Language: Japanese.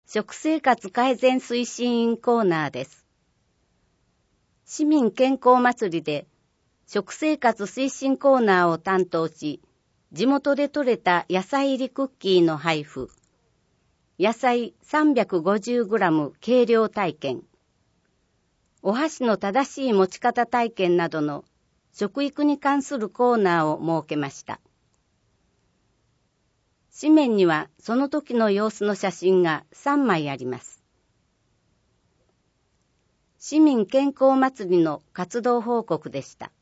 食生活改善推進員コーナーです。市民健康祭りで食生活推進コーナーを担当し、地元で採れた野菜入りクッキーの配布、野菜 350g 計量体験、お箸の正しい持ち方体験などの食育に関するコーナーを設けました。紙面にはその時の様子の写真が3枚あります。市民健康祭りの活動報告でした。